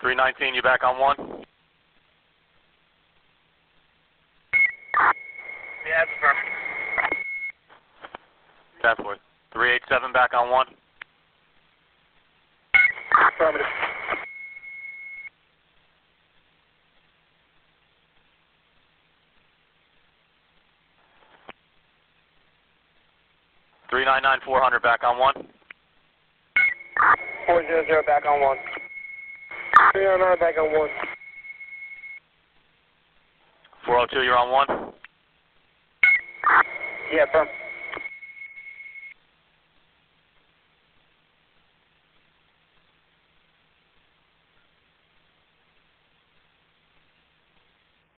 319, you back on 1? Yeah, confirm. 10-4. 387 back on 1? Affirmative. Three nine nine 400 back on 1? 400 back on 1. 309 back on 1. 402, you're on 1? Yeah, affirm.